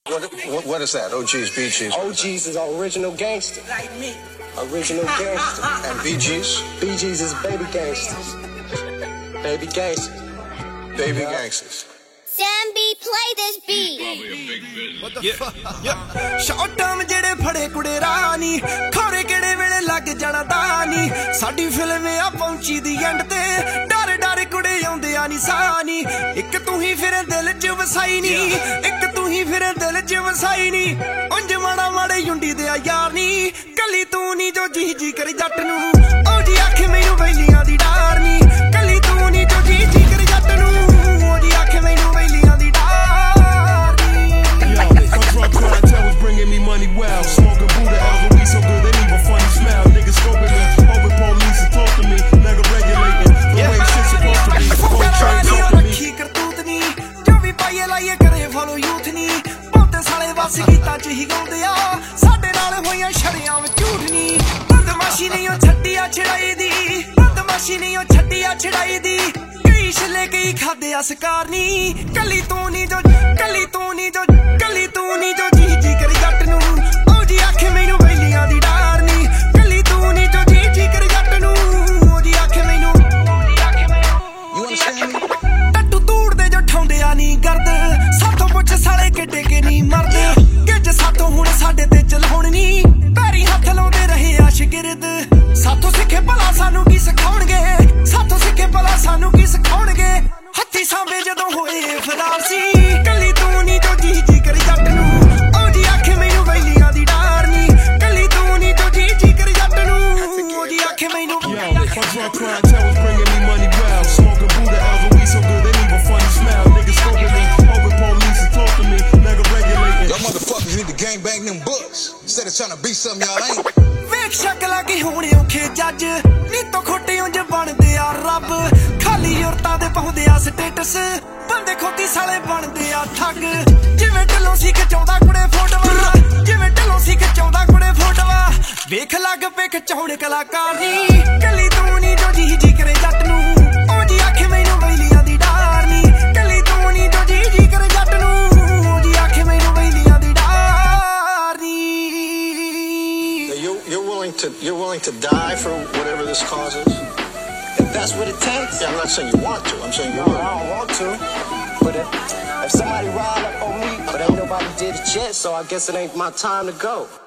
What is that? OGs, BGs? OGs is original gangster. Like me. Original gangster. And BGs? BGs is baby gangsters. Baby gangsters. Baby gangsters. Sam B, play this beat. Probably a big business. What the fuck? Short term ਜਿਹੜੇ ਫੜੇ ਕੁੜੇ ਰਾਨੀ ਖੋਰੇ ਕਿਹੜੇ ਵੇਲੇ ਲੱਗ ਜਾਣਾ ਦਾਨੀ ਸਾਡੀ film ਆ ਪਹੁੰਚੀ ਦੀ ਐਂਡ ਤੇ ਡਰ ਡਰ ਕੁੜੇ ਆਉਂਦੇ ਆ ਨਿਸ਼ਾਨੀ ਇੱਕ ਤੂੰ ਹੀ ਫਿਰ ਦਿਲ 'ਚ ਵਸਾਈ ਨੀ ਇੱਕ ਤੂੰ ਹੀ ਫਿਰ ਦਿਲ 'ਚ ਵਸਾਈ ਨੀ ਉਂਝ ਮਾੜਾ ਮਾੜੇ ਯੁੰਡੀ ਦੇ ਆ ਯਾਰ ਨੀ ਕੱਲੀ ਤੂੰ ਨੀ ਜੋ ਜੀ ਜੀ ਕਰੀ ਜੱਟ ਨੂੰ ਉਹ ਜੀ ਅੱਖ ਮੈਨੂੰ ਵੈਲੀਆਂ ਦੀ ਡਾਰ ਨੀ ਕੱਲੀ ਤੂੰ ਨੀ ਜੋ ਜੀ ਜੀ ਕਰੀ ਜੱਟ ਨੂੰ ਉਹ ਜੀ ਅੱਖ ਮੈਨੂੰ ਵੈਲੀਆਂ ਦੀ ਡਾਰ Bringing me money well, smoking Buddha L's, we so good they leave a funny smell. Niggas scoping me, over police and talk to me, nigga regulating the way shit's supposed to be. Whole train talk to me. ਕਰਤੂਤ ਨੀ ਜੋ ਵੀ ਪਾਈਏ ਲਾਈਏ ਕਰੇ follow youth ਨੀ ਬਹੁਤੇ ਸਾਲੇ ਵਸ ਗੀਤਾਂ 'ਚ ਹੀ ਗਾਉਂਦੇ ਆ ਸਾਡੇ ਨਾਲ ਹੋਈਆਂ ਛੜਿਆਂ ਵਿੱਚ ਝੂਠ ਨੀ ਬਦਮਾਸ਼ੀ ਨਹੀਂ ਉਹ ਛੱਡੀਆਂ ਛੜਾਈ ਦੀ ਬਦਮਾਸ਼ੀ ਨਹੀਂ ਉਹ ਛੱਡੀਆਂ ਛੜਾਈ ਦੀ ਕਈ ਛਲੇ ਕਈ ਖਾਦੇ ਆ ਸਕਾਰ ਨੀ ਕੱਲੀ ਤੂੰ ਨੀ ਜੋ ਕੱਲੀ ਤੂੰ ਨੀ ਜੋ ਕੱਲੀ ਤੂੰ ਨੀ ਜੋ ਜੀ ਜੀ ਕਰੀ ਜੱਟ ਨੂੰ ਉਹ ਜੀ ਅੱਖ ਮੈਨੂੰ ਵੈਲੀਆਂ ਦੀ ਡਾਰ ਨੀ ਕੱਲੀ ਤੂੰ ਨੀ ਜੋ ਜੀ ਜੀ ਕਰੀ ਜੱਟ ਨੂੰ ਉਹ ਜੀ ਅੱਖ ਮੈਨੂੰ ਟੱਟੂ ਤੂੜਦੇ ਜੋ ਠਾਉਂਦੇ ਆ ਨੀ ਗਰਦ ਸਾਥੋਂ ਪੁੱਛ ਸਾਲੇ ਕਿੱਡੇ ਕੇ ਨੀ ਮਰਦੇ ਗਿੱਜ ਸਾਥੋਂ ਹੁਣ ਸਾਡੇ ਤੇ ਚਲਾਉਣ ਨੀ ਪੈਰੀ ਹੱਥ ਲਾਉਂਦੇ ਰਹੇ ਆ ਸ਼ਗਿਰਦ ਸਾਥੋਂ ਸਿੱਖੇ ਭਲਾ ਸਾਨੂੰ ਕੀ ਸਿਖਾਉਣਗੇ ਸਾਥੋਂ ਸਿੱਖੇ ਭਲਾ ਸਾਨੂੰ ਕੀ ਸਿਖਾਉਣਗੇ ਹੱਥੀ ਸਾਂਭੇ ਜਦੋਂ ਹੋਏ ਫਰਾਰ ਸੀ ਕੱਲੀ ਤੂੰ ਨੀ ਜੋ ਜੀ ਜੀ ਕਰੀ ਜੱਟ ਨੂੰ ਉਹ ਜੀ ਅੱਖ ਮੈਨੂੰ ਵੈਲੀਆਂ ਦੀ ਡਾਰ ਨੀ ਕੱਲੀ ਤੂੰ ਨੀ ਜੋ ਜੀ ਜੀ ਕਰੀ ਜੱਟ ਨੂੰ ਉਹ ਜੀ ਅੱਖ ਮੈਨੂੰ My drug clientele was bringing me money well, smoking Buddha L's, we so good they leave a funny smell. Niggas scoping me, over police and talk to me, nigga regulating. Y'all motherfuckers need to gang bang them books instead of trying to be something y'all ain't. ਵੇਖ ਸ਼ਕਲਾਂ ਕੀ ਹੋਣੇ ਔਖੇ ਜੱਜ ਨੀ ਤੋਂ ਖੋਟੇ ਉਂਝ ਬਣਦੇ ਆ ਰੱਬ ਖਾਲੀ ਔਰਤਾਂ ਦੇ ਪਾਉਂਦੇ ਆ ਸਟੇਟਸ ਬੰਦੇ ਖੋਤੀ ਸਾਲੇ ਬਣਦੇ ਆ ਠੱਗ ਜਿਵੇਂ ਢਿੱਲੋਂ ਸੀ ਖਿਚਾਉਂਦਾ ਕੁੜੇ ਫੋਟੋਆਂ ਜਿਵੇਂ ਢਿੱਲੋਂ ਸੀ ਖਿਚਾਉਂਦਾ ਕੁੜੇ ਫੋਟੋਆਂ ਵੇਖ ਲੱਗ ਪੇ ਖਿਚਾਉਣ ਕਲਾਕਾਰ ਨੀ ਕੱਲੀ ਤੂੰ ਨੀ ਜੋ ਜੀ ਜੀ ਕਰੇ ਜੱਟ ਨੂੰ ਉਹ ਜੀ ਅੱਖ ਮੈਨੂੰ ਵੈਲੀਆਂ ਦੀ ਡਾਰ ਨੀ ਕੱਲੀ ਤੂੰ ਨੀ ਜੋ ਜੀ ਜੀ ਕਰੇ ਜੱਟ ਨੂੰ ਉਹ ਜੀ ਅੱਖ ਮੈਨੂੰ ਵੈਲੀਆਂ ਦੀ ਡਾਰ ਨੀ You're willing to die for whatever this causes? If that's what it takes. Yeah, I'm not saying you want to. I'm saying you're No, I don't want to. But if somebody ride up on me, but ain't nobody did it yet, so I guess it ain't my time to go.